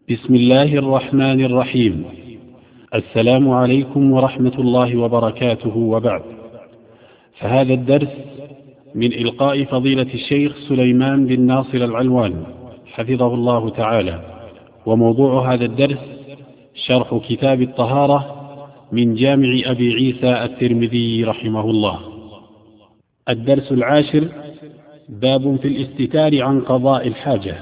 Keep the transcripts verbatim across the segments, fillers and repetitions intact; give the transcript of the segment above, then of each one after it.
بسم الله الرحمن الرحيم. السلام عليكم ورحمة الله وبركاته، وبعد. فهذا الدرس من إلقاء فضيلة الشيخ سليمان بن ناصر العلوان حفظه الله تعالى، وموضوع هذا الدرس شرح كتاب الطهارة من جامع أبي عيسى الترمذي رحمه الله. الدرس العاشر: باب في الاستتار عن قضاء الحاجة.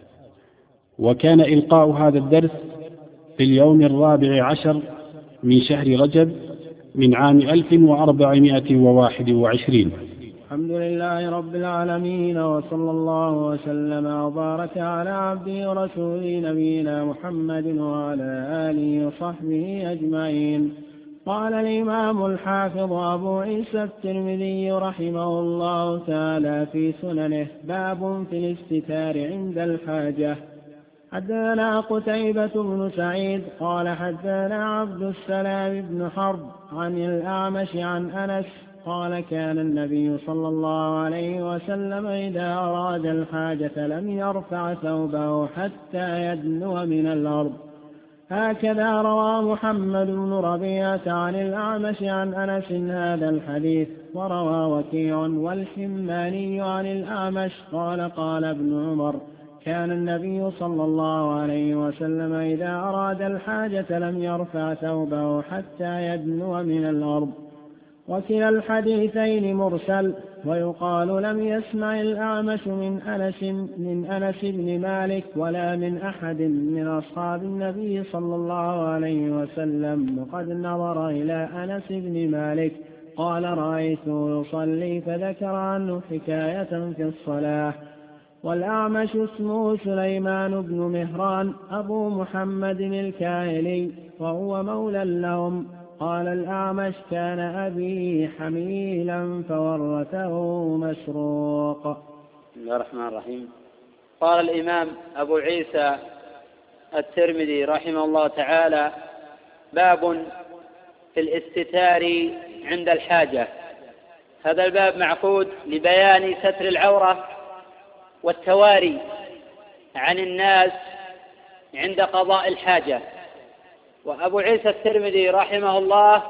وكان إلقاء هذا الدرس في اليوم الرابع عشر من شهر رجب من عام ألف وأربعمائة وواحد وعشرين. الحمد لله رب العالمين، وصلى الله وسلم وبارك على عبده ورسوله نبينا محمد وعلى آله وصحبه أجمعين. قال الإمام الحافظ أبو عيسى الترمذي رحمه الله تعالى في سننه: باب في الاستتار عند الحاجة. حدثنا قتيبة بن سعيد قال حدثنا عبد السلام بن حرب عن الأعمش عن أنس قال: كان النبي صلى الله عليه وسلم إذا أراد الحاجة لم يرفع ثوبه حتى يدنو من الأرض. هكذا روى محمد بن ربيعة عن الأعمش عن أنس هذا الحديث. وروى وكيع والحماني عن الأعمش قال: قال ابن عمر: كان النبي صلى الله عليه وسلم إذا أراد الحاجة لم يرفع ثوبه حتى يدنو من الأرض. وكلا الحديثين مرسل. ويقال: لم يسمع الأعمش من أنس من أنس بن مالك ولا من أحد من أصحاب النبي صلى الله عليه وسلم. وقد نظر إلى أنس بن مالك قال: رأيته يصلي، فذكر عنه حكاية في الصلاة. والأعمش اسمه سليمان بن مهران أبو محمد الكاهلي، وهو مولى لهم. قال الأعمش: كان أبي حميلا فورثه مسروق. بسم الله الرحمن الرحيم. قال الإمام أبو عيسى الترمذي رحمه الله تعالى: باب في الاستتار عند الحاجة. هذا الباب معقود لبيان ستر العورة والتواري عن الناس عند قضاء الحاجة. وأبو عيسى الترمذي رحمه الله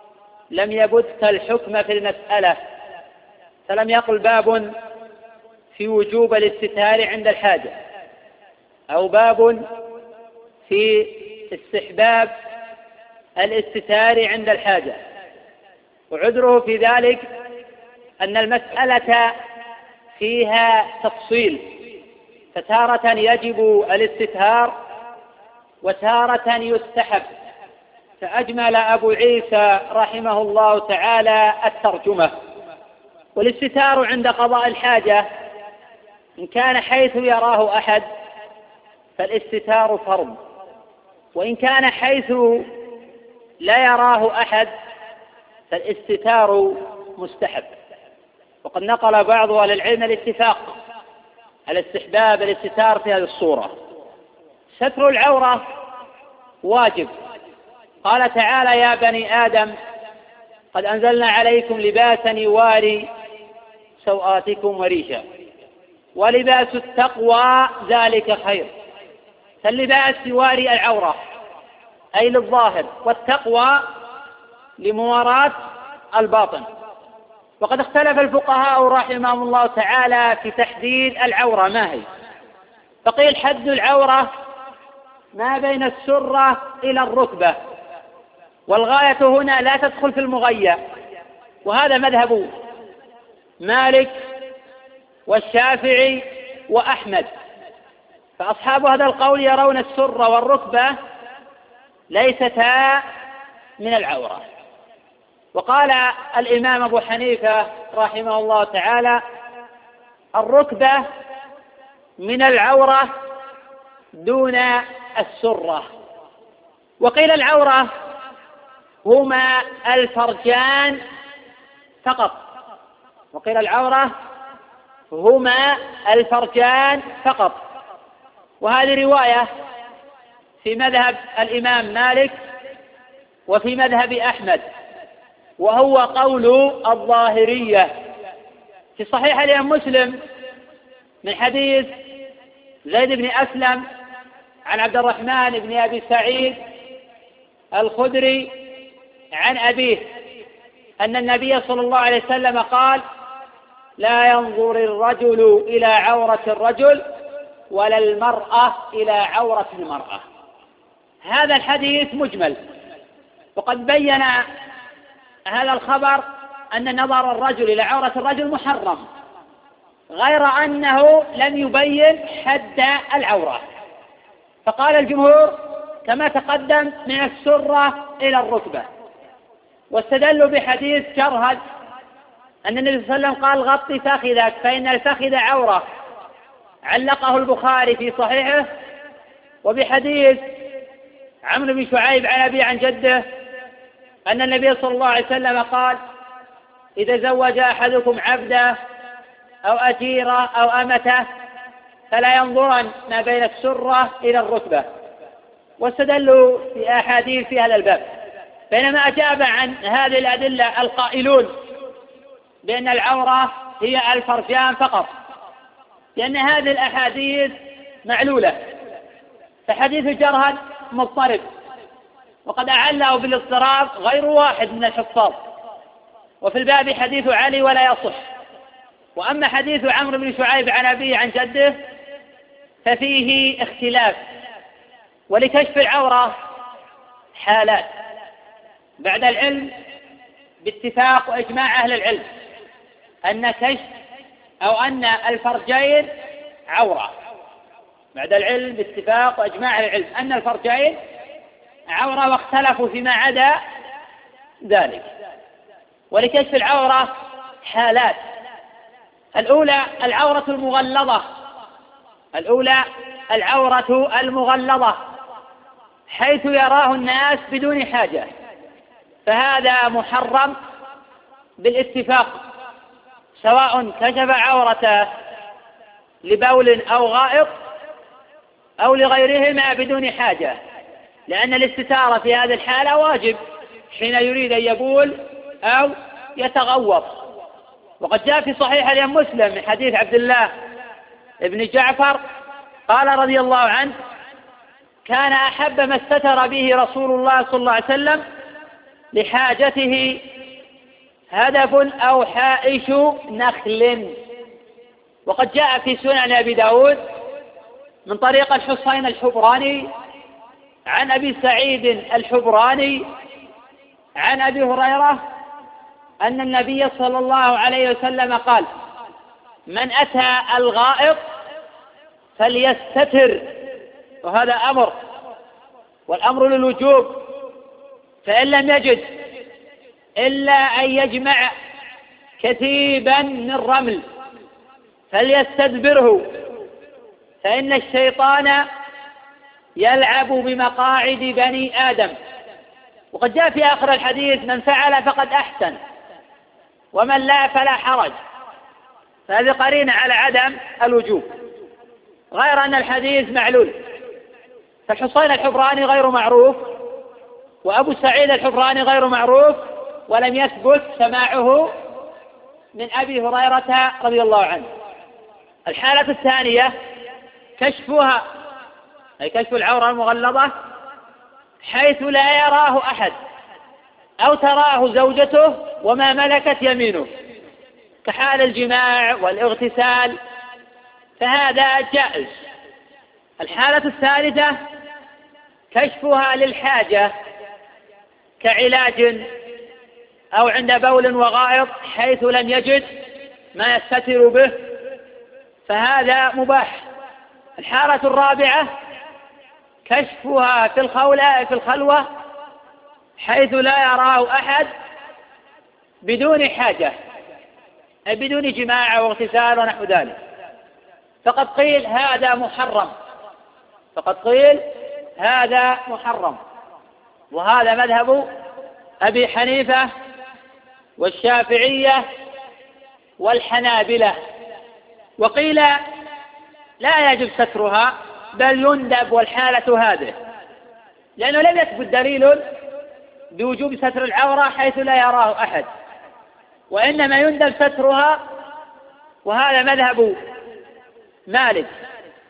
لم يبث الحكم في المسألة، فلم يقل باب في وجوب الاستتار عند الحاجة، أو باب في استحباب الاستتار عند الحاجة. وعذره في ذلك أن المسألة فيها تفصيل، فتارة يجب الاستتار وتارة يستحب. فأجمل أبو عيسى رحمه الله تعالى الترجمة. والاستتار عند قضاء الحاجة إن كان حيث يراه أحد فالاستتار فرض، وإن كان حيث لا يراه أحد فالاستتار مستحب. وقد نقل بعض أهل العلم الاتفاق على استحباب الاستتار في هذه الصورة. ستر العورة واجب. قال تعالى: يا بني آدم قد أنزلنا عليكم لباسا يواري سوآتكم وريشا ولباس التقوى ذلك خير. فاللباس يواري العورة أي للظاهر، والتقوى لمواراة الباطن. وقد اختلف الفقهاء رحمهم الله تعالى في تحديد العورة ما هي. فقيل: حد العورة ما بين السرة إلى الركبة، والغاية هنا لا تدخل في المغية، وهذا مذهب مالك والشافعي وأحمد. فأصحاب هذا القول يرون السرة والركبة ليستا من العورة. وقال الإمام أبو حنيفة رحمه الله تعالى: الركبة من العورة دون السرة. وقيل العورة هما الفرجان فقط. وقيل العورة هما الفرجان فقط. وهذه رواية في مذهب الإمام مالك وفي مذهب أحمد، وهو قول الظاهرية. في صحيح الإمام مسلم من حديث زيد بن أسلم عن عبد الرحمن بن أبي سعيد الخدري عن أبيه أن النبي صلى الله عليه وسلم قال: لا ينظر الرجل إلى عورة الرجل ولا المرأة إلى عورة المرأة. هذا الحديث مجمل، وقد بين هذا الخبر أن نظر الرجل إلى عورة الرجل محرم، غير أنه لم يبين حد العورة، فقال الجمهور كما تقدم من السرة إلى الركبة، واستدلوا بحديث جرهد أن النبي صلى الله عليه وسلم قال: غطي فخذك فإن الفخذ عورة، علقه البخاري في صحيحه. وبحديث عمرو بن شعيب عن أبي عن جده أن النبي صلى الله عليه وسلم قال: إذا زوج أحدكم عبده أو أجيره أو أمته فلا ينظرن ما بين السرة إلى الركبة. واستدلوا في أحاديث في هذا الباب، بينما أجاب عن هذه الأدلة القائلون بأن العورة هي الفرجان فقط، لأن هذه الأحاديث معلولة. فحديث جرهد مضطرب، وقد أعله بالاضطراب غير واحد من الحفاظ، وفي الباب حديث علي ولا يصح. وأما حديث عمرو بن شعيب عن أبيه عن جده ففيه اختلاف. ولكشف العورة حالات بعد العلم باتفاق وإجماع أهل العلم أن كشف أو أن الفرجين عورة، بعد العلم باتفاق وإجماع أهل العلم أن الفرجين عورة، واختلفوا فيما عدا ذلك. ولكشف العورة حالات: الأولى العورة المغلظة، الأولى العورة المغلظة حيث يراه الناس بدون حاجة، فهذا محرم بالاتفاق، سواء كشف عورته لبول أو غائط أو لغيرهما بدون حاجة، لأن الاستتارة في هذه الحالة واجب حين يريد أن يبول أو يتغوط. وقد جاء في صحيح الإمام مسلم من حديث عبد الله بن جعفر قال رضي الله عنه: كان أحب ما استتر به رسول الله صلى الله عليه وسلم لحاجته هدف أو حائش نخل. وقد جاء في سنن أبي داود من طريق الحصين الحبراني عن أبي سعيد الحبراني عن أبي هريرة أن النبي صلى الله عليه وسلم قال: من أتى الغائط فليستتر، وهذا أمر، والأمر للوجوب، فإن لم يجد إلا أن يجمع كثيبا من رمل فليستدبره، فإن الشيطان يلعب بمقاعد بني آدم. وقد جاء في آخر الحديث: من فعل فقد أحسن ومن لا فلا حرج، فهذه قرينة على عدم الوجوب، غير أن الحديث معلول. فالحصين الحبراني غير معروف، وأبو سعيد الحبراني غير معروف، ولم يثبت سماعه من أبي هريرة رضي الله عنه. الحالة الثانية كشفها، أي كشف العورة المغلظة حيث لا يراه أحد أو تراه زوجته وما ملكت يمينه، كحال الجماع والاغتسال، فهذا جائز. الحالة الثالثة كشفها للحاجة كعلاج أو عند بول وغائط حيث لم يجد ما يستتر به، فهذا مباح. الحالة الرابعة كشفها في الخولة في الخلوة حيث لا يراه أحد بدون حاجة، أي بدون جماع واغتسال ونحو ذلك، فقد قيل هذا محرم، فقد قيل هذا محرم. وهذا مذهب أبي حنيفة والشافعية والحنابلة. وقيل لا يجب سترها بل يندب، والحالة هذه، لأنه لم يثبت دليل بوجوب ستر العورة حيث لا يراه أحد، وإنما يندب سترها، وهذا مذهب مالك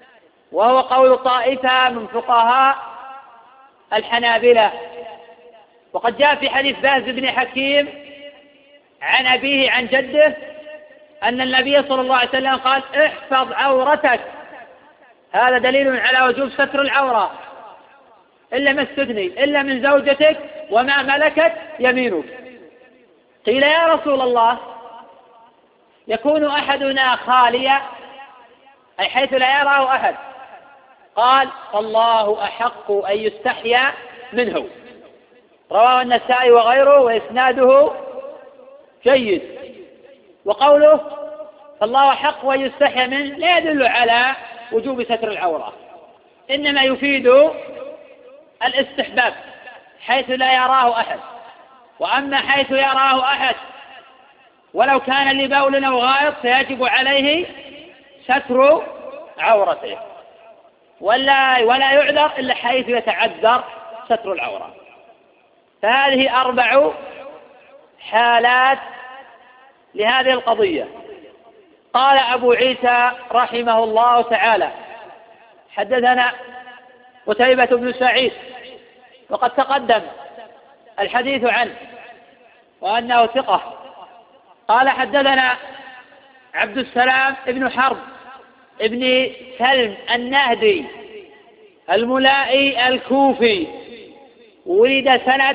وهو قول طائفة من فقهاء الحنابلة. وقد جاء في حديث باز بن حكيم عن أبيه عن جده أن النبي صلى الله عليه وسلم قال: احفظ عورتك. هذا دليل على وجوب ستر العورة إلا ما استثني، إلا من زوجتك وما ملكت يمينك. قيل: يا رسول الله، يكون أحدنا خاليا، أي حيث لا يراه أحد؟ قال: فالله أحق أن يستحيا منه. رواه النسائي وغيره وإسناده جيد. وقوله فالله أحق أن يستحيا منه لا يدل على وجوب ستر العورة، إنما يفيد الاستحباب حيث لا يراه أحد. وأما حيث يراه أحد ولو كان لبول أو غائط فيجب عليه ستر عورته، ولا ولا يعذر إلا حيث يتعذر ستر العورة. فهذه أربع حالات لهذه القضية. قال أبو عيسى رحمه الله تعالى: حدثنا قتيبة بن سعيد، وقد تقدم الحديث عنه وأنه ثقة. قال: حدثنا عبد السلام بن حرب ابن سلم النهدي الملائي الكوفي، ولد سنة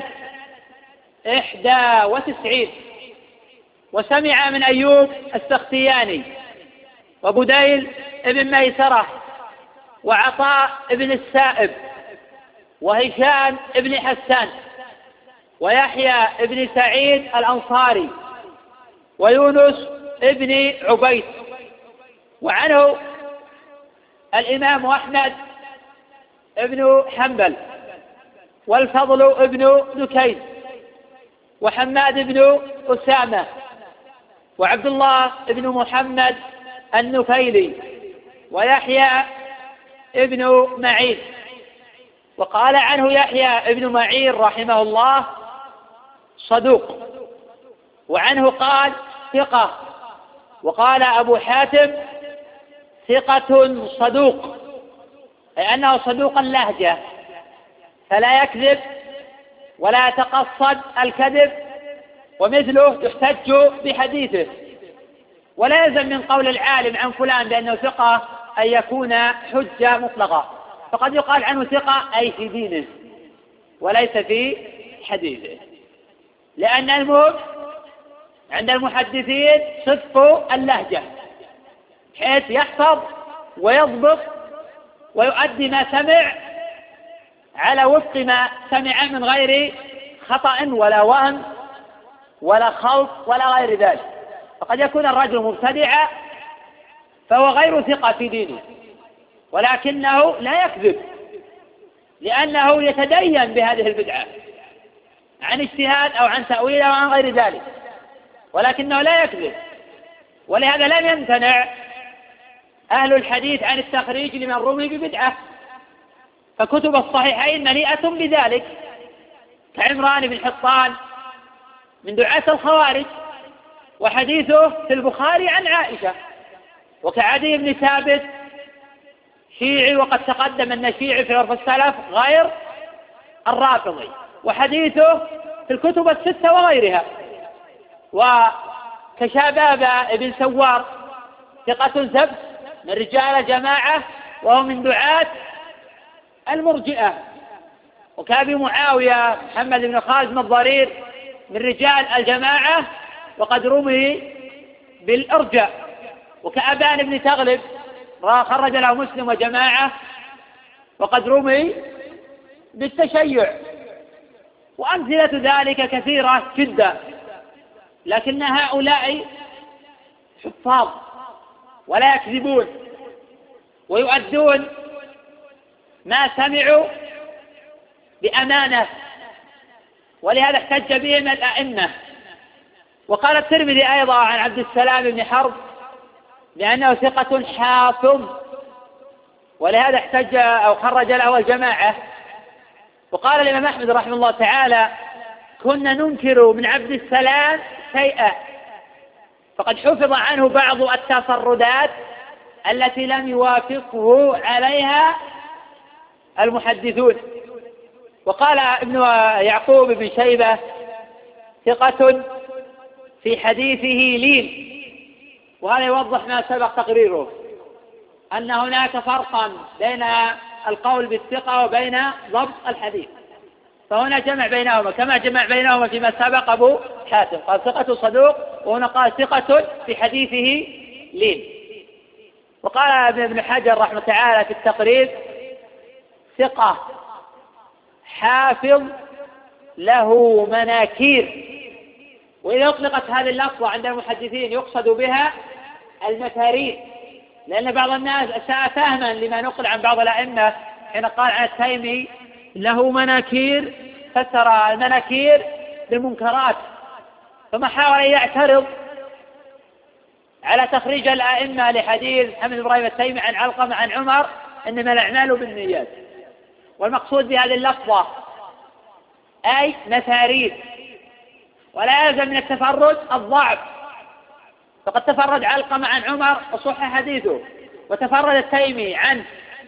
إحدى وتسعين، وسمع من أيوب السختياني وبديل ابن ميسرة وعطاء ابن السائب وهشام ابن حسان ويحيى ابن سعيد الأنصاري ويونس ابن عبيد. وعنه الإمام أحمد ابن حنبل والفضل ابن دكين وحماد بن أسامة وعبد الله بن محمد النفيلي ويحيى ابن معين. وقال عنه يحيى ابن معين رحمه الله: صدوق. وعنه قال: ثقة. وقال أبو حاتم: ثقة صدوق، أي أنه صدوق اللهجة فلا يكذب ولا يتقصد الكذب، ومثله يحتج بحديثه. ولا يلزم من قول العالم عن فلان بأنه ثقة أن يكون حجة مطلقة، فقد يقال عنه ثقة أي في دينه وليس في حديثه، لأن المهم عند المحدثين صدق اللهجة حيث يحفظ ويضبط ويؤدي ما سمع على وفق ما سمع من غير خطأ ولا وهم ولا خلط ولا غير ذلك. فقد يكون الرجل مبتدعا فهو غير ثقة في دينه، ولكنه لا يكذب لأنه يتدين بهذه البدعة عن اجتهاد أو عن تأويل أو عن غير ذلك، ولكنه لا يكذب. ولهذا لم يمتنع أهل الحديث عن التخريج لمن رمي ببدعة، فكتب الصحيحين مليئة بذلك، كعمران بن حطان من دعاة الخوارج وحديثه في البخاري عن عائشة، وكعدي بن ثابت شيعي، وقد تقدم أن الشيعي في عرف السلف غير الرافضي، وحديثه في الكتب الستة وغيرها. وكشباب بن سوار ثقة زبد من رجال جماعة وهو من دعاة المرجئة. وكأبي معاوية محمد بن خازم الضرير من رجال الجماعة وقد رمي بالإرجاء. وكأبان بن تغلب خرج له مسلم وجماعة وقد رمي بالتشيع. وأمثلة ذلك كثيرة جدا، لكن هؤلاء حفاظ ولا يكذبون ويؤدون ما سمعوا بأمانة، ولهذا احتج بهم الأئمة. وقال الترمذي أيضا عن عبد السلام بن حرب لأنه ثقة حافظ، ولهذا احتج أو خرج له الجماعة. وقال الإمام أحمد رحمه الله تعالى: كنا ننكر من عبد السلام شيئا، فقد حفظ عنه بعض التصردات التي لم يوافقه عليها المحدثون. وقال ابن يعقوب بن شيبة ثقة في حديثه لين، وهذا يوضح ما سبق تقريره، أن هناك فرقا بين القول بالثقة وبين ضبط الحديث، فهنا جمع بينهما كما جمع بينهما فيما سبق أبو حاتم، قال ثقة صدوق، وهنا قال ثقة في حديثه لين. وقال ابن حجر رحمه تعالى في التقريب ثقة حافظ له مناكير. وإذا أطلقت هذه اللفظة عند المحدثين يقصد بها المكارير، لأن بعض الناس أساء فهما لما نقل عن بعض الأئمة حين قال عن التيمي له مناكير، فسر المناكير بالمنكرات، ثم حاول أن يعترض على تخريج الأئمة لحديث محمد بن إبراهيم التيمي عن علقمة عن عمر إنما الأعمال بالنيات. والمقصود بهذه اللفظة أي مساريد، ولا يلزم من التفرد الضعف، فقد تفرد علقمة عن عمر وصح حديثه، وتفرد التيمي عن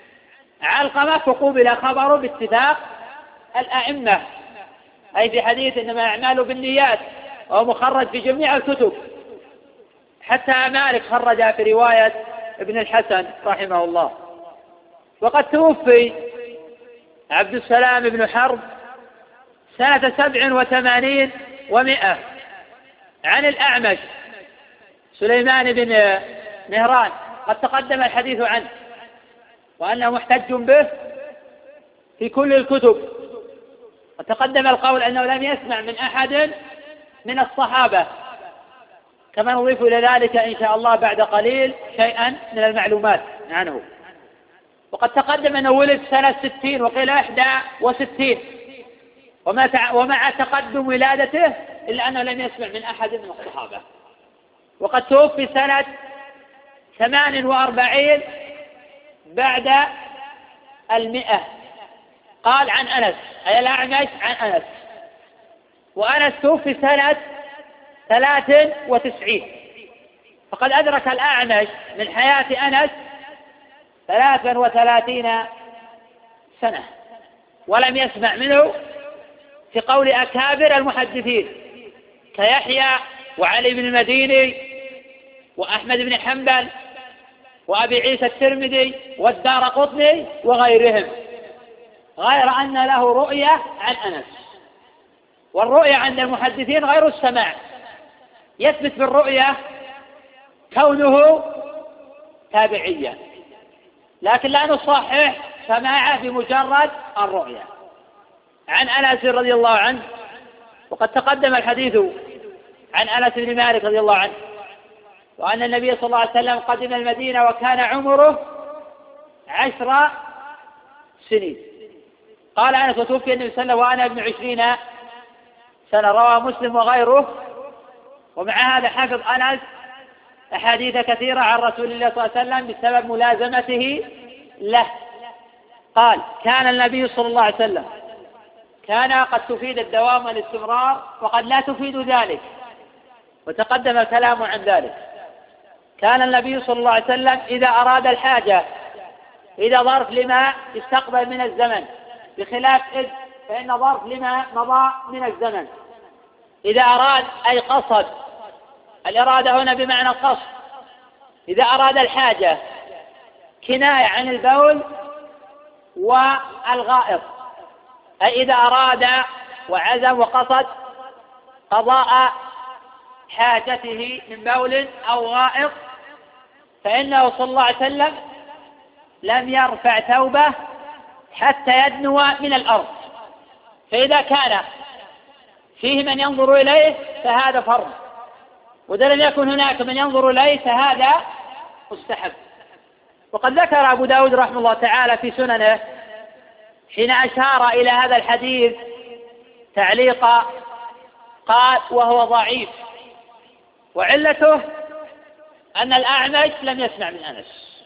علقمة فقوبل خبره باتفاق الأئمة، أي في حديث إنما الأعمال بالنيات، وهو مخرج في جميع الكتب، حتى مالك خرج في رواية ابن الحسن رحمه الله. وقد توفي عبد السلام بن حرب سنة سبع وثمانين ومئة عن الأعمش سليمان بن مهران، قد تقدم الحديث عنه وأنه محتج به في كل الكتب، وتقدم القول أنه لم يسمع من أحد من الصحابة، كما نضيف إلى ذلك إن شاء الله بعد قليل شيئا من المعلومات عنه. وقد تقدم أنه ولد سنة ستين وقيل إحدى وستين، ومع تقدم ولادته إلا أنه لم يسمع من أحد من الصحابة. وقد توفي سنة ثمان وأربعين بعد المئة. قال عن أنس، أي الأعمش عن أنس، وأنس توفي سنة ثلاث وتسعين، فقد أدرك الأعمش من حياة أنس ثلاثا وثلاثين سنة، ولم يسمع منه في قول أكابر المحدثين كيحيى وعلي بن المديني وأحمد بن حنبل وأبي عيسى الترمذي والدارقطني وغيرهم، غير أن له رؤية عن أنس. والرؤية عند المحدثين غير السماع، يثبت بالرؤية كونه تابعيا، لكن لا نصحح سماعه بمجرد الرؤية. عن أنس رضي الله عنه، وقد تقدم الحديث عن أنس بن مالك رضي الله عنه، وأن النبي صلى الله عليه وسلم قدم المدينة وكان عمره عشر سنين. قال أنس وتوفي النبي صلى الله عليه وسلم وأنا ابن عشرين سنة، رواه مسلم وغيره. ومع هذا حفظ أنس أحاديث كثيرة عن رسول الله صلى الله عليه وسلم بسبب ملازمته له. قال كان النبي صلى الله عليه وسلم، كان قد تفيد الدوام والاستمرار وقد لا تفيد ذلك، وتقدم الكلام عن ذلك. كان النبي صلى الله عليه وسلم إذا أراد الحاجة، إذا ظرف لما استقبل من الزمن، بخلاف إذ فإن ظرف لما مضى من الزمن. إذا أراد أي قصد، الإرادة هنا بمعنى القصد. إذا أراد الحاجة كناية عن البول والغائط، أي إذا أراد وعزم وقصد قضاء حاجته من بول أو غائط، فإنه صلى الله عليه وسلم لم يرفع ثوبه حتى يدنو من الأرض. فإذا كان فيه من ينظر إليه فهذا فرض، وإذا لم يكن هناك من ينظر إليه فهذا مستحب. وقد ذكر أبو داود رحمه الله تعالى في سننه حين أشار إلى هذا الحديث تعليقا، قال وهو ضعيف، وعلته أن الأعمش لم يسمع من أنس،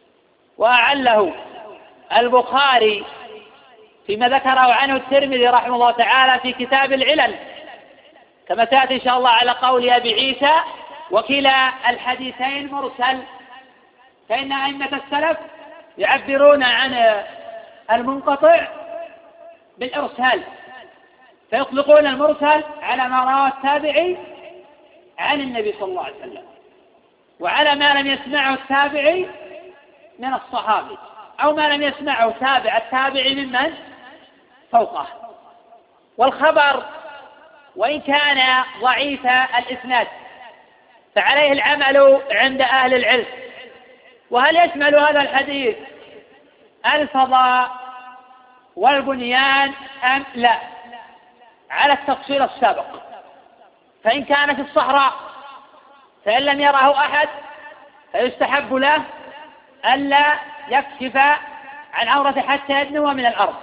وأعله البخاري فيما ذكره عنه الترمذي رحمه الله تعالى في كتاب العلل، كما تأتي إن شاء الله على قول أبي عيسى، وكلا الحديثين مرسل، فإن أئمة السلف يعبرون عن المنقطع بالإرسال، فيطلقون المرسل على ما رواه التابعي عن النبي صلى الله عليه وسلم، وعلى ما لم يسمعه التابعي من الصحابي، أو ما لم يسمعه تابع التابعي ممن فوقه. والخبر وإن كان ضعيف الإسناد فعليه العمل عند أهل العلم. وهل يشمل هذا الحديث الفضاء والبنيان أم لا؟ على التفصيل السابق. فإن كان في الصحراء فإن لم يره أحد فيستحب له ألا يكشف عن عورته حتى يدنو من الأرض،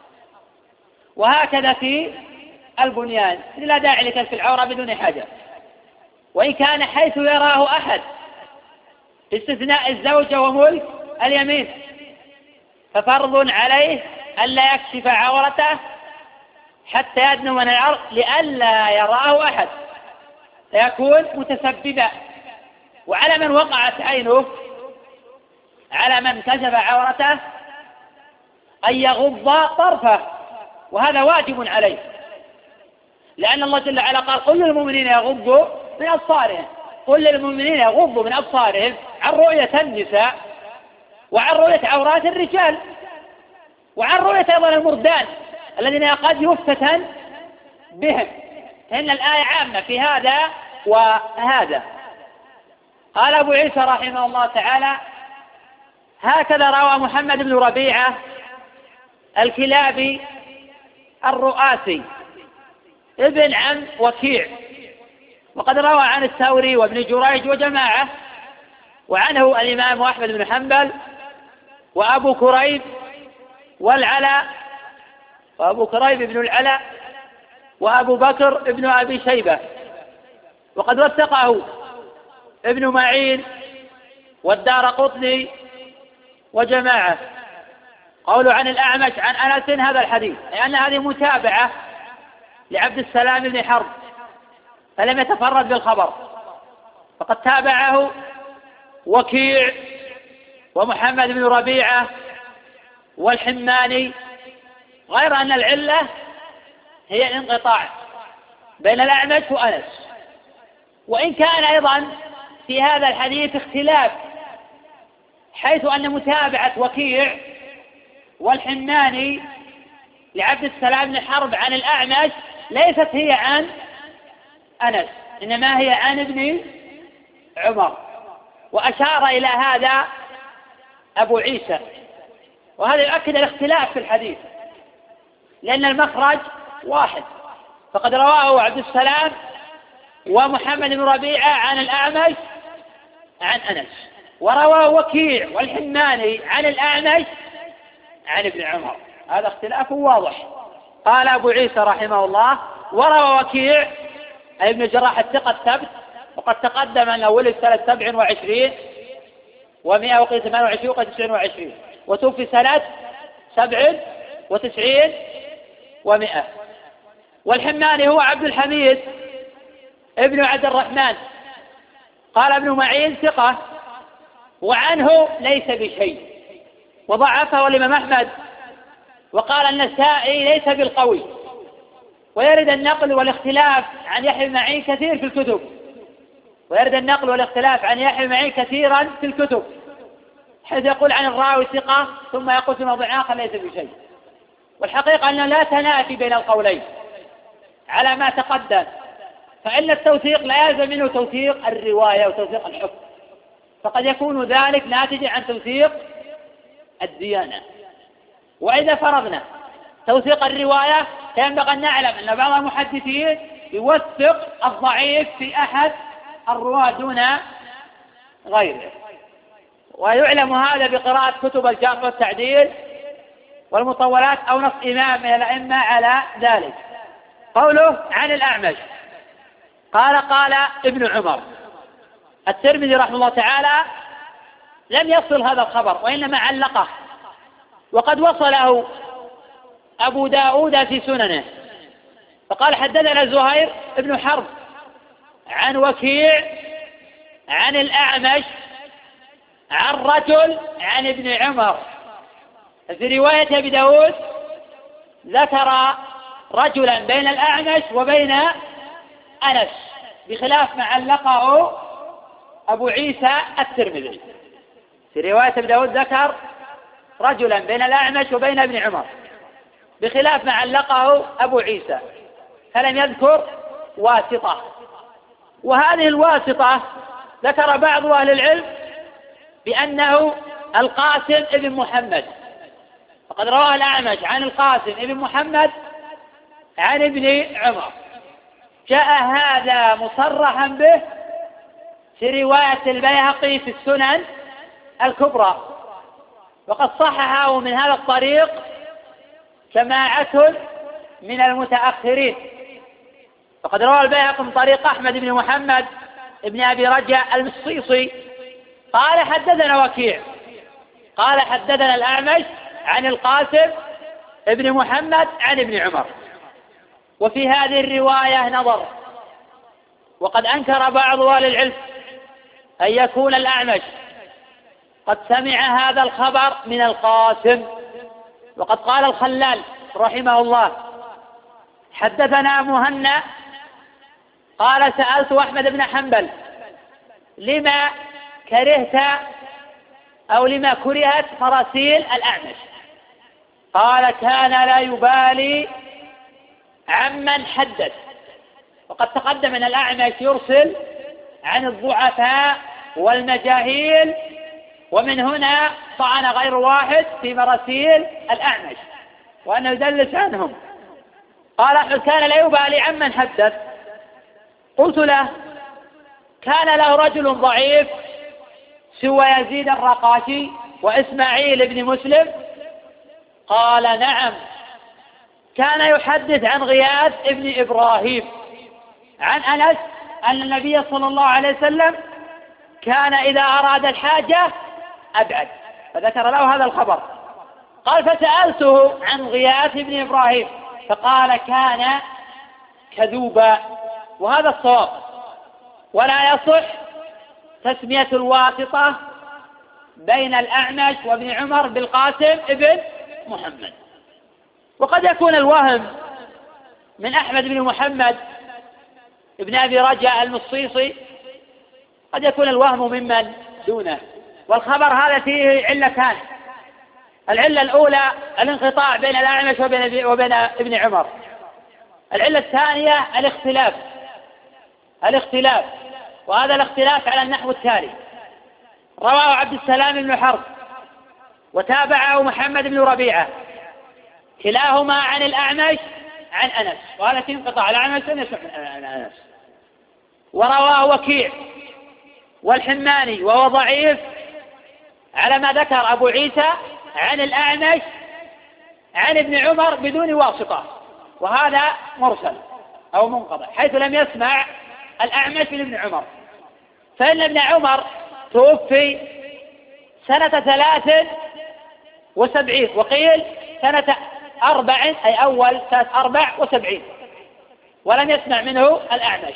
وهكذا في البنيان لا داعي لكشف العورة بدون حاجة. وإن كان حيث يراه أحد باستثناء الزوجة وملك اليمين ففرض عليه ألا يكشف عورته حتى يدنو من الأرض لئلا يراه أحد فيكون متسببا. وعلى من وقعت عينه، على من كشف عورته أن يغض طرفه، وهذا واجب عليه، لأن الله جل وعلا قال قل للمؤمنين يغضوا من أبصارهم، قل للمؤمنين يغضوا من أبصارهم عن رؤية النساء وعن رؤية عورات الرجال وعن رؤية أيضا المردان الذين قد يفتتن بهم، فإن الآية عامة في هذا وهذا. قال أبو عيسى رحمه الله تعالى: هكذا روى محمد بن ربيعة الكلابي الرؤاسي ابن عم وكيع، وقد روى عن الثوري وابن جريج وجماعة، وعنه الإمام أحمد بن حنبل وأبو كريب والعلاء وأبو كريب بن العلاء وأبو بكر ابن أبي شيبة، وقد وثقه ابن معين والدارقطني وجماعة. قولوا عن الأعمش عن أنس هذا الحديث، لأن هذه متابعة لعبد السلام بن حرب فلم يتفرد بالخبر، فقد تابعه وكيع ومحمد بن ربيعة والحماني، غير أن العلة هي الانقطاع بين الأعمش وأنس. وإن كان أيضا في هذا الحديث اختلاف، حيث أن متابعة وكيع والحماني لعبد السلام بن حرب عن الأعمش ليست هي عن أنس، إنما هي عن ابن عمر، وأشار إلى هذا أبو عيسى، وهذا يؤكد الاختلاف في الحديث، لأن المخرج واحد، فقد رواه عبد السلام ومحمد بن ربيعة عن الأعمش عن أنس، ورواه وكيع والحماني عن الأعمش عن ابن عمر، هذا اختلاف واضح. قال أبو عيسى رحمه الله: وروى وكيع أي ابن جراح الثقة الثبت، وقد تقدم أنه ولد سنة سبع وعشرين ومئة وقيل ثمان وعشرين وقيل تسعين وعشرين، وتوفي سنة سبع وتسعين ومئة. والحماني هو عبد الحميد ابن عبد الرحمن، قال ابن معين ثقة، وعنه ليس بشيء، وضعفه الإمام أحمد، وقال النسائي ليس بالقوي. ويرد النقل والاختلاف عن يحيى بن معين كثير في الكتب، ويرد النقل والاختلاف عن يحيى بن معين كثيرا في الكتب، حيث يقول عن الراوي ثقة ثم يقول في موضع آخر ليس بشيء. والحقيقة أنه لا تنافي بين القولين على ما تقدم، فإن التوثيق لا يلزم منه توثيق الرواية وتوثيق الحكم، فقد يكون ذلك ناتجا عن توثيق الديانة. وإذا فرضنا توثيق الرواية فينبغي أن نعلم أن بعض المحدثين يوثق الضعيف في أحد الرواة دون غيره، ويعلم هذا بقراءة كتب الجرح والتعديل والمطولات أو نص إمام من الأئمة على ذلك. قوله عن الأعمش قال قال ابن عمر. الترمذي رحمه الله تعالى لم يصل هذا الخبر وإنما علقه، وقد وصله أبو داود في سننه، فقال حدثنا زهير ابن حرب عن وكيع عن الأعمش عن رجل عن ابن عمر. في رواية أبي داود ذكر رجلا بين الأعمش وبين أنس، بخلاف ما علقه أبو عيسى الترمذي. في رواية أبي داود ذكر رجلا بين الأعمش وبين ابن عمر، بخلاف ما علقه أبو عيسى، فلم يذكر واسطة. وهذه الواسطة ذكر بعض أهل العلم بأنه القاسم ابن محمد، وقد رواه الأعمش عن القاسم ابن محمد عن ابن عمر. جاء هذا مصرحا به في رواية البيهقي في السنن الكبرى، وقد صححه من هذا الطريق جماعة من المتأخرين. وقد روى البيهقي من طريق أحمد بن محمد ابن أبي رجاء المصيصي قال حدثنا وكيع قال حدثنا الأعمش عن القاسم ابن محمد عن ابن عمر. وفي هذه الرواية نظر، وقد أنكر بعض أهل العلم أن يكون الأعمش قد سمع هذا الخبر من القاسم. وقد قال الخلال رحمه الله حدثنا مهنا قال سألت أحمد بن حنبل لما كرهت أو لما كرهت مراسيل الأعمش؟ قال كان لا يبالي عمن حدث. وقد تقدم أن الأعمش يرسل عن الضعفاء والمجاهيل، ومن هنا طعن غير واحد في مراسيل الأعمش وأنه يدلس عنهم. قال أحمد كان لا يبالي عمن حدث. قلت له كان له رجل ضعيف سوى يزيد الرقاشي وإسماعيل بن مسلم؟ قال نعم، كان يحدث عن غياث ابن إبراهيم عن أنس أن النبي صلى الله عليه وسلم كان إذا أراد الحاجة أبعد، فذكر له هذا الخبر. قال فسألته عن غياث ابن إبراهيم فقال كان كذوبا، وهذا الصواب، ولا يصح تسمية الواسطة بين الأعمش وابن عمر بالقاسم ابن محمد. وقد يكون الوهم من أحمد بن محمد ابن أبي رجاء المصيصي، قد يكون الوهم ممن دونه. والخبر هذا فيه علتان: العلة الأولى الانقطاع بين الأعمش وبين, وبين ابن عمر. العلة الثانية الاختلاف الاختلاف وهذا الاختلاف على النحو التالي: رواه عبد السلام بن حرب وتابعه محمد بن ربيعة، كلاهما عن الأعمش عن أنس، وهذا في انقطاع، الأعمش لم يسمع عن أنس. ورواه وكيع والحماني وهو ضعيف على ما ذكر أبو عيسى عن الأعمش عن ابن عمر بدون واسطة، وهذا مرسل أو منقطع حيث لم يسمع الأعمش من ابن عمر. فإن ابن عمر توفي سنة ثلاث وسبعين، وقيل سنة أربع أي أول سنة أربع وسبعين، ولم يسمع منه الأعمش.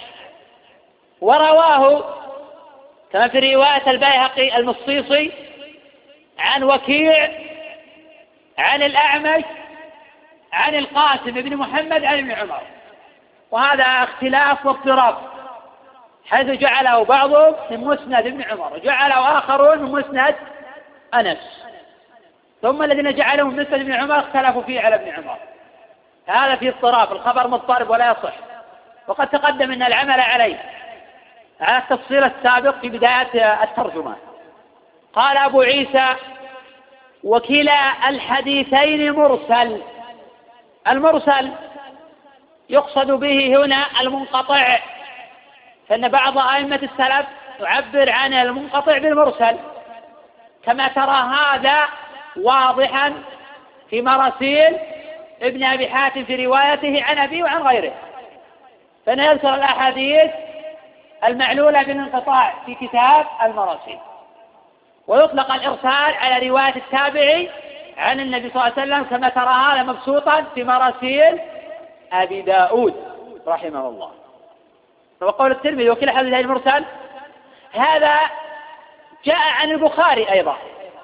ورواه كما في رواية البيهقي المصيصي عن وكيع عن الأعمش عن القاسم بن محمد عن ابن عمر، وهذا اختلاف واضطراب، حيث جعله بعضهم من مسند ابن عمر وجعله آخرون من مسند أنس، ثم الذين جعلوا من مسند ابن عمر اختلفوا فيه على ابن عمر. هذا فيه اضطراب، الخبر مضطرب ولا يصح. وقد تقدم أن العمل عليه على التفصيل السابق في بداية الترجمة. قال أبو عيسى: وكلا الحديثين مرسل. المرسل يقصد به هنا المنقطع، فإن بعض أئمة السلف يعبر عن المنقطع بالمرسل، كما ترى هذا واضحا في مراسيل ابن أبي حاتم في روايته عن أبيه وعن غيره، فإن يذكر الأحاديث المعلولة بالانقطاع في كتاب المراسيل. ويطلق الإرسال على رواية التابعي عن النبي صلى الله عليه وسلم، كما ترى هذا مبسوطا في مراسيل أبي داود رحمه الله. وقول الترمذي: وكلا الحديثين المرسل، هذا جاء عن البخاري أيضا،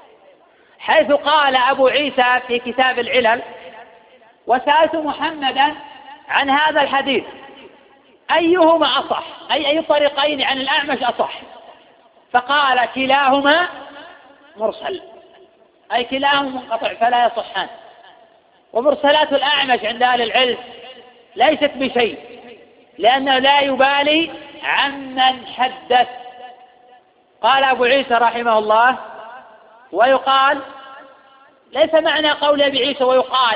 حيث قال أبو عيسى في كتاب العلل: وسألت محمدا عن هذا الحديث أيهما أصح، أي أي الطريقين عن الأعمش أصح؟ فقال: كلاهما مرسل، أي كلاهما منقطع فلا يصحان. ومرسلات الأعمش عند أهل العلم ليست بشيء، لأنه لا يبالي عمن حدث. قال أبو عيسى رحمه الله: ويقال، ليس معنى قول أبي عيسى ويقال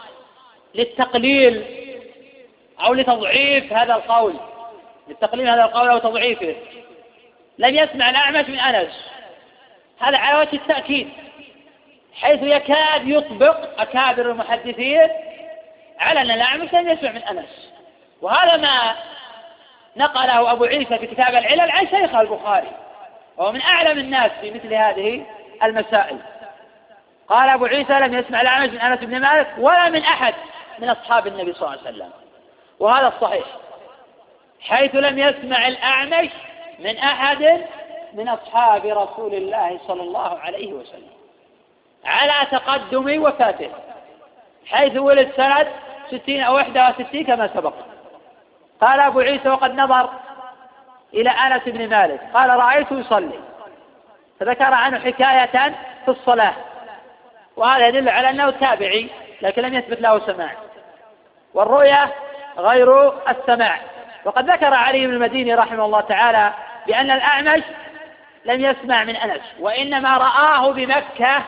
للتقليل أو لتضعيف هذا القول، للتقليل هذا القول أو تضعيفه. لم يسمع الأعمش من أنس، هذا على وجه التأكيد، حيث يكاد يطبق أكابر المحدثين على أن الأعمش لم يسمع من أنس. وهذا ما نقله أبو عيسى في كتاب العلل عن شيخ البخاري، وهو من أعلم الناس في مثل هذه المسائل. قال أبو عيسى: لم يسمع الأعمش من أنس بن مالك ولا من أحد من أصحاب النبي صلى الله عليه وسلم. وهذا الصحيح، حيث لم يسمع الأعمش من أحد من أصحاب رسول الله صلى الله عليه وسلم على تقدم وفاته، حيث ولد سنة ستين أو إحدى وستين كما سبق. قال أبو عيسى: وقد نظر إلى أنس بن مالك قال: رأيته يصلي، فذكر عنه حكاية في الصلاة، وهذا يدل على أنه تابعي لكن لم يثبت له سماع، والرؤية غير السماع. وقد ذكر علي بن المديني رحمه الله تعالى بأن الأعمش لم يسمع من أنس، وإنما رآه بمكة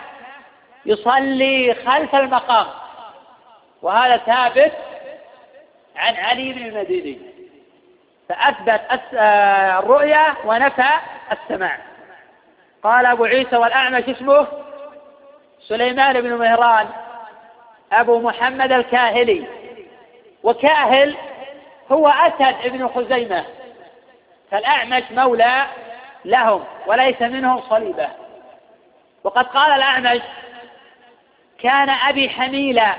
يصلي خلف المقام، وهذا ثابت عن علي بن المديني، فأثبت الرؤية ونفى السماع. قال أبو عيسى: والأعمش اسمه سليمان بن مهران أبو محمد الكاهلي، وكاهل هو أسد بن خزيمة، فالأعمش مولى لهم وليس منهم صليبة. وقد قال الأعمش: كان أبي حميلا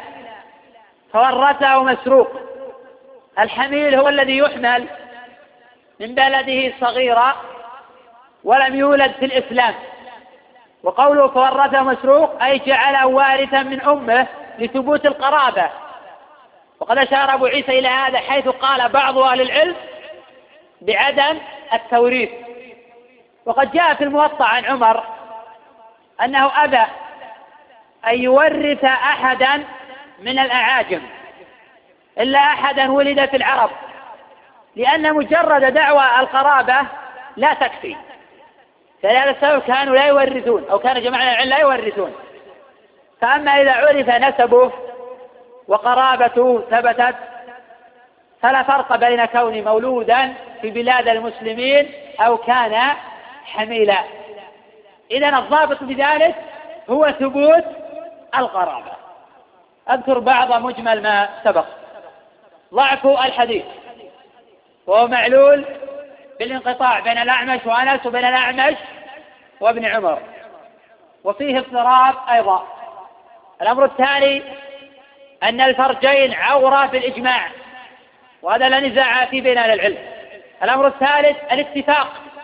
فورثه مسروق. الحميل هو الذي يحمل من بلده صغيرا ولم يولد في الإسلام، وقوله فورثه مسروق أي جعله وارثا من أمه لثبوت القرابة. وقد أشار أبو عيسى إلى هذا حيث قال بعض أهل العلم بعدم التوريث. وقد جاء في الموطأ عن عمر أنه أبى أن يورث أحدا من الأعاجم إلا أحدا ولد في العرب، لأن مجرد دعوى القرابة لا تكفي، فلهذا السبب كانوا لا يورثون، أو كان جماعة العلم لا يورثون. فأما إذا عرف نسبه وقرابته ثبتت فلا فرق بين كون مولودا في بلاد المسلمين أو كان حميلا. إذن الضابط بذلك هو ثبوت القرابة. أذكر بعض مجمل ما سبق. ضعف الحديث، وهو معلول بالانقطاع بين الأعمش وأنس وبين الأعمش وابن عمر، وفيه اضطراب أيضا. الأمر الثاني أن الفرجين عورة بالإجماع، وهذا لا نزاع فيه بين أهل العلم. الأمر الثالث الاتفاق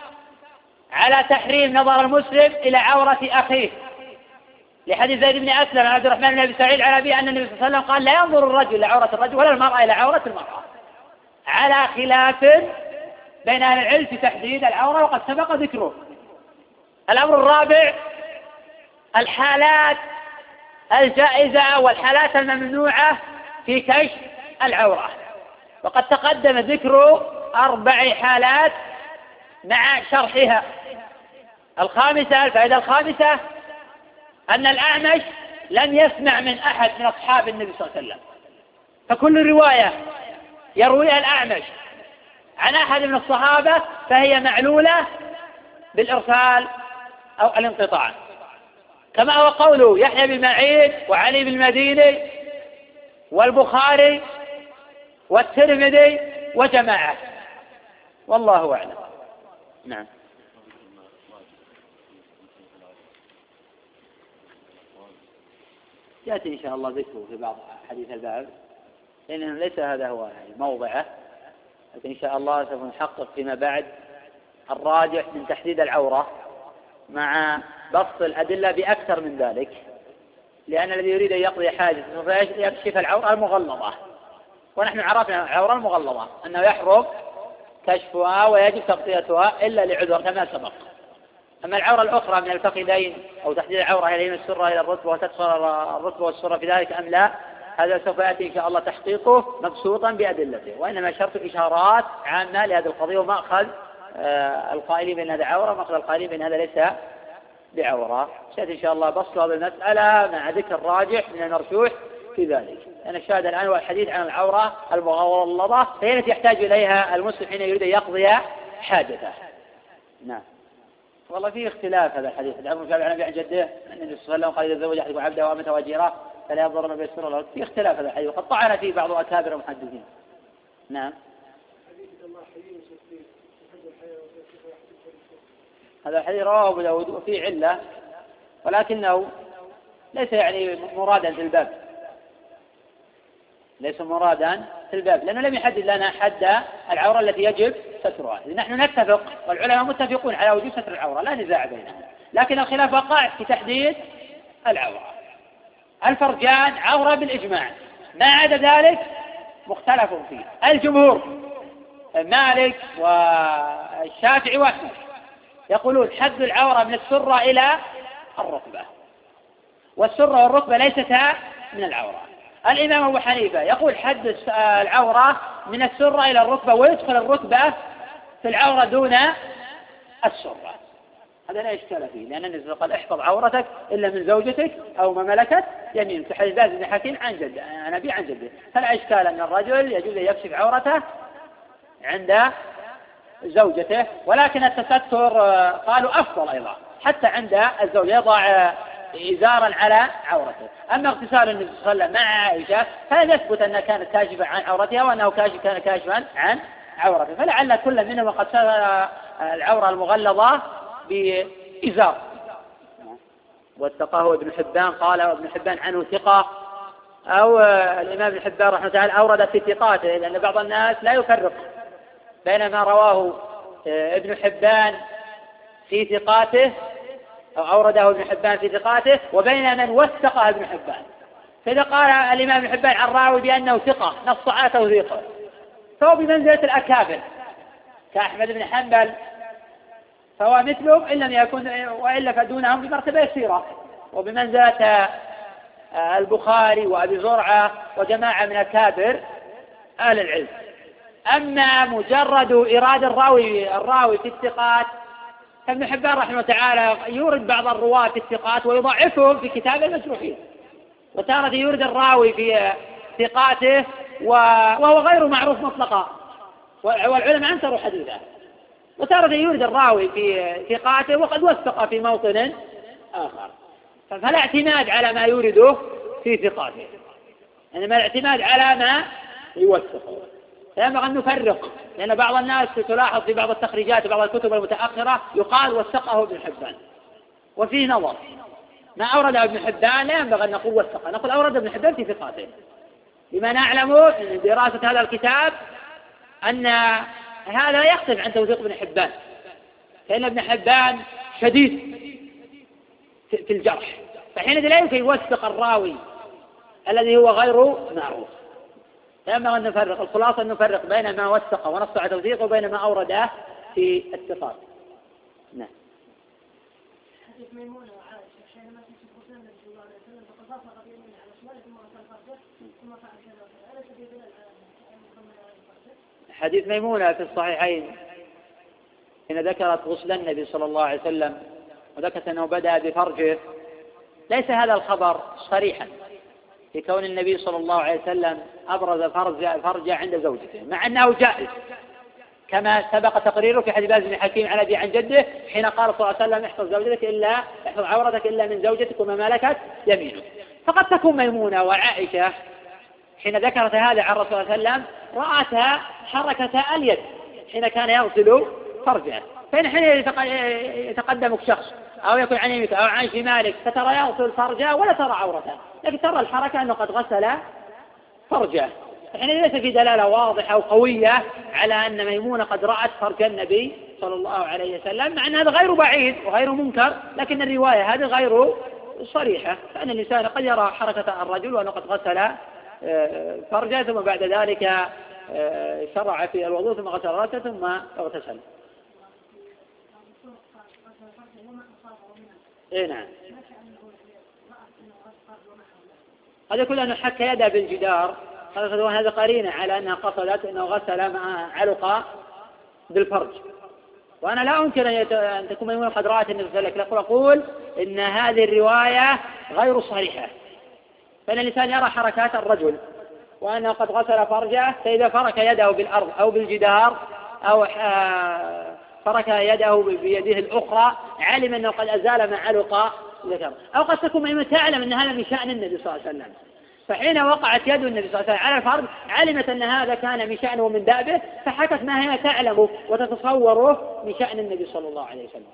على تحريم نظر المسلم إلى عورة أخيه، لحديث زيد بن أسلم عن عبد الرحمن بن أبي سعيد عن أبيه أن النبي صلى الله عليه وسلم قال: لا ينظر الرجل إلى عورة الرجل ولا المرأة إلى عورة المرأة، على خلاف بين أهل العلم في تحديد العورة وقد سبق ذكره. الأمر الرابع الحالات الجائزة والحالات الممنوعة في كشف العورة، وقد تقدم ذكر أربع حالات مع شرحها. الخامسة، الفائدة الخامسة أن الأعمش لم يسمع من أحد من أصحاب النبي صلى الله عليه وسلم، فكل رواية يرويها الأعمش عن أحد من الصحابة فهي معلولة بالإرسال أو الانقطاع، كما هو قوله يحيى بن معين وعلي بن المديني والبخاري والترمذي وجماعة، والله أعلم. نعم. يأتي إن شاء الله ذكره في بعض حديث الباب، لأنه ليس هذا هو موضعه، لكن إن شاء الله سوف نحقق فيما بعد الراجح من تحديد العورة مع بسط الأدلة بأكثر من ذلك، لأن الذي يريد أن يقضي حاجة يكشف العورة المغلظة، ونحن عرفنا العورة المغلظة أنه يحرم كشفها ويجب تغطيتها إلا لعذر كما سبق. أما العورة الأخرى من الفخذين أو تحديد العورة هل هي من السرة إلى الركبة وتدخل الركبة والسرة في ذلك أم لا، هذا سوف يأتي إن شاء الله تحقيقه مبسوطا بأدلته، وإنما شرط إشارات عامة لهذه القضية، ومأخذ آه القائلين بأن هذا عورة ومأخذ القائلين بأن هذا ليس بعورة. سيأتي إن شاء الله بسط هذه المسألة مع ذكر الراجح من المرشوح في ذلك، لأن الشاهد الآن هو الحديث عن العورة المغلظة، هي التي يحتاج إليها المسلم حين يريد أن يقضي حاجته. نعم. والله فيه اختلاف هذا الحديث. عن ابن عن عن جده أن النبي صلى الله عليه وسلم قال إذا زوج أحدكم عبده وأمته وجيراه فلا يضر ما بيسر له. في اختلاف هذا الحديث، وقد طعن فيه بعض أكابر المحدثين. نعم. هذا الحديث رواه أبو داود وفيه علة، ولكنه ليس يعني مرادا في الباب، ليس مرادا في الباب، لأنه لم يحدد لنا حد العورة التي يجب سترها. نحن نتفق والعلماء متفقون على وجوب ستر العورة، لا نزاع بينهم، لكن الخلاف وقع في تحديد العورة. الفرجان عورة بالإجماع، ما عدا ذلك مختلف فيه. الجمهور مالك والشافعي وأحمد يقولون حد العورة من السرة إلى الركبة، والسرة والركبة ليستا من العورة. الإمام أبو حنيفة يقول حد العورة من السرة إلى الركبة، ويدخل الركبة في العورة دون السرة. هذا لا إشكال فيه، لأن النبي قال احفظ عورتك إلا من زوجتك أو ما ملكت يمينك، حديث باز بن حكيم عن جد عن أبي عن جده. فلا إشكال أن الرجل يجوز أن يكشف عورته عند زوجته، ولكن التستر قالوا أفضل أيضا حتى عند الزوج، يضع إزارا على عورته. أما اغتسال النبي صلى الله عليه وسلم مع عائشة فلا يثبت أنها كانت كاشفة عن عورتها وأنه كان كاشفا عن عورته، فلعل كل منهم قد سال العورة المغلظة بإزار. واتقاه ابن حبان، قال ابن حبان عنه ثقة، أو الإمام ابن حبان رحمه الله أورد في ثقاته، لأن بعض الناس لا يفرق بين ما رواه ابن حبان في ثقاته أو أورده ابن حبان في ثقاته وبين من وثقه ابن حبان. فإذا قال الإمام ابن حبان عن راوي بأنه ثقة نص على توثيقه فهو بمنزلة الأكابر كأحمد بن حنبل، فهو مثلهم إن لم يكن وإلا فدونهم بمرتبة يسيرة، وبمنزلة البخاري وأبي زرعة وجماعة من أكابر أهل العلم. أما مجرد إراد الراوي الراوي في الثقات، فابن حبان رحمه تعالى يورد بعض الرواة في الثقات ويضعفهم في كتاب المجروحين، وتارة يورد الراوي في ثقاته وهو غير معروف مطلقا والعلماء انكروا حديثه، وتارة يورد الراوي في ثقاته وقد وثق في موطن آخر. فلا اعتماد على ما يورده في ثقاته، إنما الاعتماد على ما يوثقه. فينبغي أن نفرق، لأن بعض الناس تلاحظ في بعض التخريجات وبعض الكتب المتأخرة يقال وثقه ابن حبان، وفيه نظر. ما أورد ابن حبان لا ينبغي أن نقول وثقه، نقول أورد ابن حبان في ثقاته، لما نعلم من دراسة هذا الكتاب أن هذا لا يختلف عن توثيق ابن حبان، فإن ابن حبان شديد في الجرح، فحينئذ لا يمكن يوثق الراوي الذي هو غير معروف. فينبغي أن نفرق، الخلاصة أن نفرق بين ما وثق ونص على توثيقه وبين ما أورده في الثقات. نعم. حديث ميمونة وعائشة حينما تشوف رسول الله صلى الله عليه وسلم فقد رفع بيمينه على شماله ثم رفع فرجه ثم فعل كذا وكذا، أليس في دليل على حديث ميمونة في الصحيحين حين ذكرت غسل النبي صلى الله عليه وسلم وذكرت أنه بدأ بفرجه، ليس هذا الخبر صريحا في كون النبي صلى الله عليه وسلم أبرز فرجه فرج عند زوجته، مع أنه جائز كما سبق تقريره في حديث باز بن حكيم عن أبي عن جده حين قال صلى الله عليه وسلم احفظ زوجتك إلا احفظ عورتك إلا من زوجتك وما ملكت يمينك. فقد تكون ميمونة وعائشة حين ذكرت هذا عن رسول الله صلى الله عليه وسلم رأتها حركة اليد حين كان يغسل فرجه، فإن حين يتقدمك شخص أو يكون عن يمينك أو عن شمالك فترى يغسل فرجه ولا ترى عورته، لكن ترى الحركة أنه قد غسل فرجه، حين ليس في دلالة واضحة وقوية على أن ميمونة قد رأت فرج النبي صلى الله عليه وسلم، مع أن هذا غير بعيد وغير منكر، لكن الرواية هذه غير صريحة، فأن الإنسان قد يرى حركة الرجل وأنه قد غسل فرجه ثم بعد ذلك شرع في الوضوء ثم غسل رأسه ثم اغتسل. إيه نعم. قد يكون أنه حك يده بالجدار، هذا قرينة على أنها قصدت أنه غسل مع علقة بالفرج. وأنا لا أنكر أن تكون ميمونة قد رأت النبي صلى الله عليه وسلم، أقول إن هذه الرواية غير صحيحة، فإن الإنسان يرى حركات الرجل وأنه قد غسل فرجه، فإذا فرك يده بالأرض أو بالجدار أو فرك يده بيده الأخرى علم أنه قد أزال مع علقة ذكر. أو قد تكون ميمونة تعلم أن هذا من شأن النبي صلى الله عليه وسلم، فحين وقعت يد النبي صلى الله عليه وسلم على الفرج علمت أن هذا كان من شأنه ومن دابه، فحكت ما هي تعلمه وتتصوره من شأن النبي صلى الله عليه وسلم.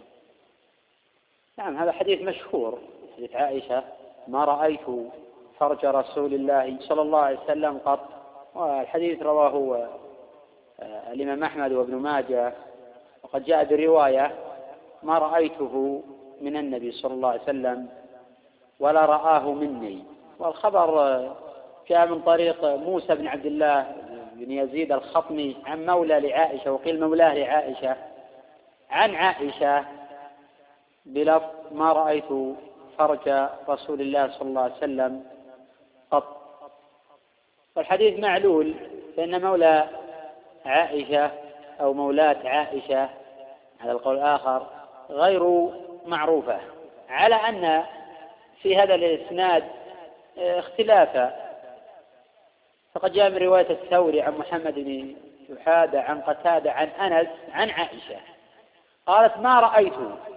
نعم، هذا حديث مشهور، حديث عائشة: ما رأيت فرج رسول الله صلى الله عليه وسلم قط. والحديث رواه الإمام أحمد وابن ماجه، وقد جاء برواية: ما رأيته من النبي صلى الله عليه وسلم ولا رآه مني. والخبر جاء من طريق موسى بن عبد الله بن يزيد الخطمي عن مولى لعائشة، وقيل مولاه لعائشة، عن عائشة بلفظ: ما رأيت فرج رسول الله صلى الله عليه وسلم قط. والحديث معلول، فإن مولى عائشة أو مولاة عائشة على القول الآخر غير معروفة، على أن في هذا الإسناد اختلافا. فقد جاء من رواية الثوري عن محمد بن يحادى عن قتادة عن أنس عن عائشة قالت: ما رأيت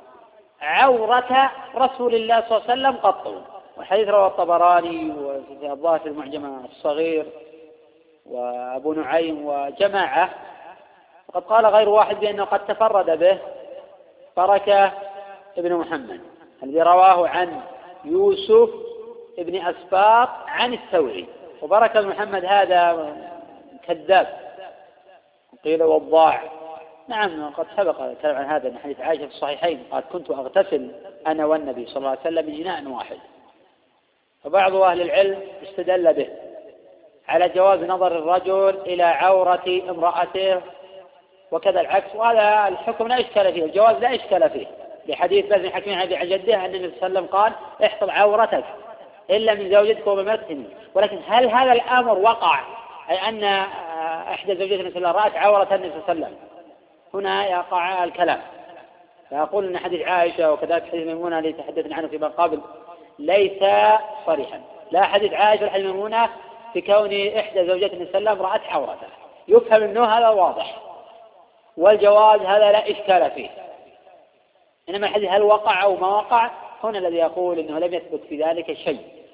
عورة رسول الله صلى الله عليه وسلم قط. والحديث رواه الطبراني وفي الظاهر في المعجم الصغير وأبو نعيم وجماعة. وقد قال غير واحد بأنه قد تفرد به بركة ابن محمد الذي رواه عن يوسف ابن أسباط عن الثوري. وبركة بن محمد هذا كذاب، قيل وضاع. نعم، قد سبق الكلام عن هذا من حديث عائشة في الصحيحين: قال: كنت أغتسل أنا والنبي صلى الله عليه وسلم من إناء واحد. فبعض أهل العلم استدل به على جواز نظر الرجل إلى عورة امرأته وكذا العكس، وهذا الحكم لا إشكال فيه، الجواز لا إشكال فيه، لحديث بن حكيم عن جده أن النبي صلى الله عليه وسلم قال: احفظ عورتك إلا من زوجتك وبمرتك. ولكن هل هذا الأمر وقع، أي أن إحدى زوجات النبي صلى الله عليه وسلم رأت عورة النبي صلى الله عليه وسلم؟ هنا يقع الكلام. فأقول أن حديث عائشة وكذلك حديث ميمونة الذي تحدثنا عنه فيما قبل ليس صريحا، لا حديث عائشة ولا حديث ميمونة في كون إحدى زوجات النبي صلى الله عليه وسلم رأت عورته، يفهم أنه هذا واضح، والجواز هذا لا إشكال فيه. إنما الحديث هل وقع أو ما وقع، هنا الذي يقول أنه لم يثبت في ذلك شيء.